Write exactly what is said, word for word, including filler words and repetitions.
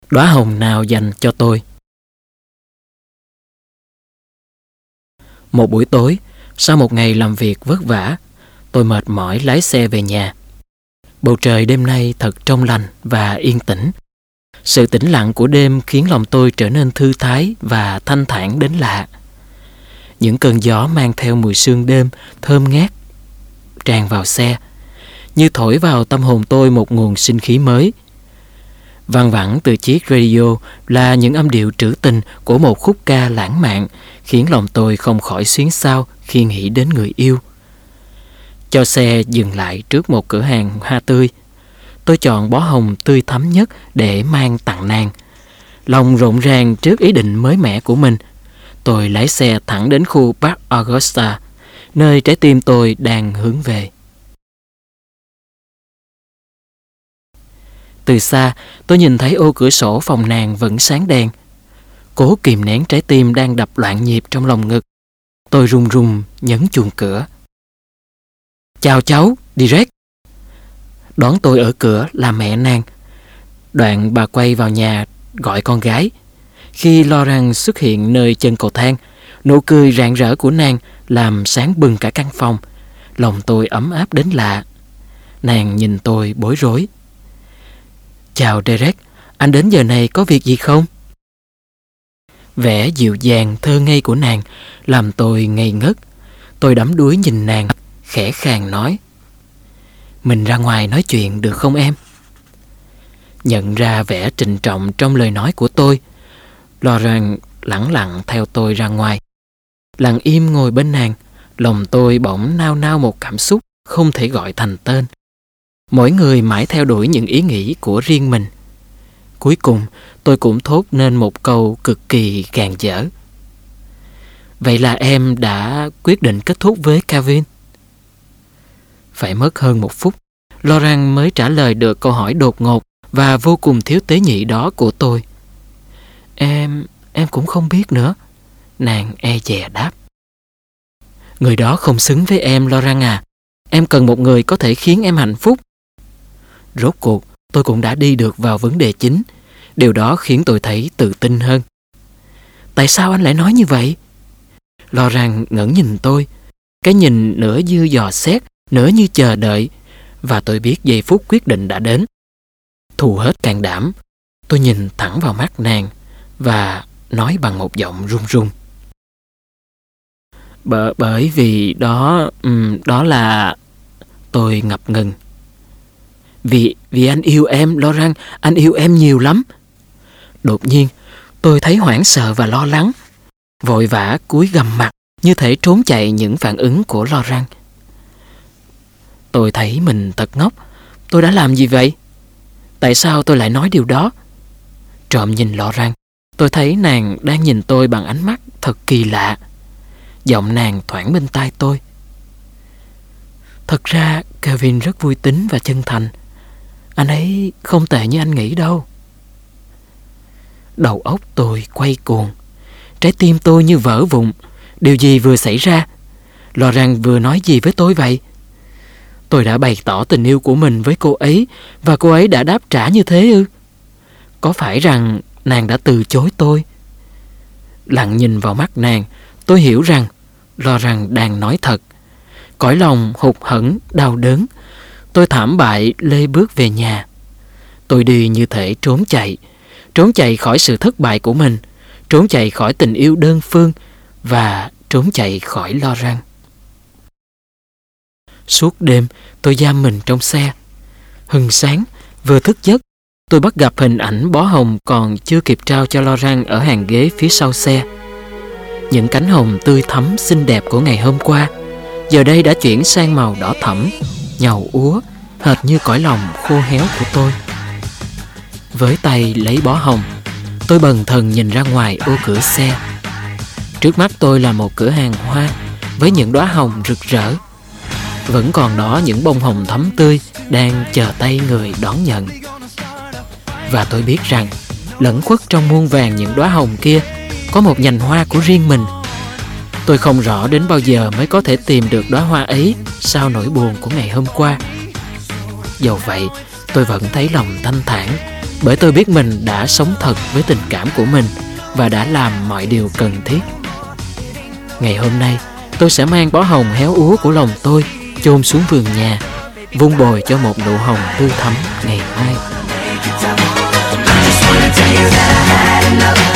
Đóa hồng nào dành cho tôi? Một buổi tối, sau một ngày làm việc vất vả, tôi mệt mỏi lái xe về nhà. Bầu trời đêm nay thật trong lành và yên tĩnh. Sự tĩnh lặng của đêm khiến lòng tôi trở nên thư thái và thanh thản đến lạ. Những cơn gió mang theo mùi sương đêm thơm ngát tràn vào xe, như thổi vào tâm hồn tôi một nguồn sinh khí mới. Văng vẳng từ chiếc radio là những âm điệu trữ tình của một khúc ca lãng mạn, khiến lòng tôi không khỏi xuyến xao khi nghĩ đến người yêu. Cho xe dừng lại trước một cửa hàng hoa tươi. Tôi chọn bó hồng tươi thắm nhất để mang tặng nàng. Lòng rộn ràng trước ý định mới mẻ của mình, tôi lái xe thẳng đến khu Park Augusta, nơi trái tim tôi đang hướng về. Từ xa, tôi nhìn thấy ô cửa sổ phòng nàng vẫn sáng đèn. Cố kìm nén trái tim đang đập loạn nhịp trong lòng ngực, tôi run run nhấn chuông cửa. Chào cháu, Direct. Đón tôi ở cửa là mẹ nàng. Đoạn bà quay vào nhà gọi con gái. Khi Laurent xuất hiện nơi chân cầu thang, nụ cười rạng rỡ của nàng làm sáng bừng cả căn phòng. Lòng tôi ấm áp đến lạ. Nàng nhìn tôi bối rối. Chào Derek, anh đến giờ này có việc gì không? Vẻ dịu dàng thơ ngây của nàng làm tôi ngây ngất. Tôi đắm đuối nhìn nàng, khẽ khàng nói: Mình ra ngoài nói chuyện được không em? Nhận ra vẻ trịnh trọng trong lời nói của tôi, Laurent lẳng lặng theo tôi ra ngoài. Lặng im ngồi bên nàng, lòng tôi bỗng nao nao một cảm xúc không thể gọi thành tên. Mỗi người mãi theo đuổi những ý nghĩ của riêng mình. Cuối cùng tôi cũng thốt nên một câu cực kỳ gàn dở: Vậy là em đã quyết định kết thúc với Kevin? Phải mất hơn một phút, Laurent mới trả lời được câu hỏi đột ngột và vô cùng thiếu tế nhị đó của tôi. Em, em cũng không biết nữa, nàng e dè đáp. Người đó không xứng với em, Laurent à. Em cần một người có thể khiến em hạnh phúc. Rốt cuộc, tôi cũng đã đi được vào vấn đề chính. Điều đó khiến tôi thấy tự tin hơn. Tại sao anh lại nói như vậy? Laurent ngẩng nhìn tôi, cái nhìn nửa như dò xét, nửa như chờ đợi, và tôi biết giây phút quyết định đã đến. Thù hết can đảm, tôi nhìn thẳng vào mắt nàng và nói bằng một giọng run run. Bởi, bởi vì đó, um, đó là... Tôi ngập ngừng. Vì, vì anh yêu em, Laurent, anh yêu em nhiều lắm. Đột nhiên, tôi thấy hoảng sợ và lo lắng. Vội vã cúi gằm mặt, như thể trốn chạy những phản ứng của Laurent. Tôi thấy mình thật ngốc. Tôi đã làm gì vậy? Tại sao tôi lại nói điều đó? Trộm nhìn Laurent, tôi thấy nàng đang nhìn tôi bằng ánh mắt thật kỳ lạ. Giọng nàng thoảng bên tai tôi. Thật ra Kevin rất vui tính và chân thành. Anh ấy không tệ như anh nghĩ đâu. Đầu óc tôi quay cuồng. Trái tim tôi như vỡ vụn. Điều gì vừa xảy ra? Laurent vừa nói gì với tôi vậy? Tôi đã bày tỏ tình yêu của mình với cô ấy, và cô ấy đã đáp trả như thế ư? Có phải rằng nàng đã từ chối tôi? Lặng nhìn vào mắt nàng, tôi hiểu rằng Laurent đang nói thật. Cõi lòng hụt hẫng, đau đớn. Tôi thảm bại lê bước về nhà. Tôi đi như thể trốn chạy, trốn chạy khỏi sự thất bại của mình, trốn chạy khỏi tình yêu đơn phương và trốn chạy khỏi Laurent. Suốt đêm tôi giam mình trong xe. Hừng sáng, vừa thức giấc, tôi bắt gặp hình ảnh bó hồng còn chưa kịp trao cho Laurent ở hàng ghế phía sau xe. Những cánh hồng tươi thắm xinh đẹp của ngày hôm qua giờ đây đã chuyển sang màu đỏ thẫm, nhàu úa, hệt như cõi lòng khô héo của tôi. Với tay lấy bó hồng, tôi bần thần nhìn ra ngoài ô cửa xe. Trước mắt tôi là một cửa hàng hoa với những đóa hồng rực rỡ. Vẫn còn đó những bông hồng thắm tươi đang chờ tay người đón nhận. Và tôi biết rằng lẫn khuất trong muôn vàn những đóa hồng kia có một nhành hoa của riêng mình. Tôi không rõ đến bao giờ mới có thể tìm được đóa hoa ấy sau nỗi buồn của ngày hôm qua. Dẫu vậy, tôi vẫn thấy lòng thanh thản, bởi tôi biết mình đã sống thật với tình cảm của mình và đã làm mọi điều cần thiết. Ngày hôm nay, tôi sẽ mang bó hồng héo úa của lòng tôi chôn xuống vườn nhà, vun bồi cho một nụ hồng tươi thắm ngày mai.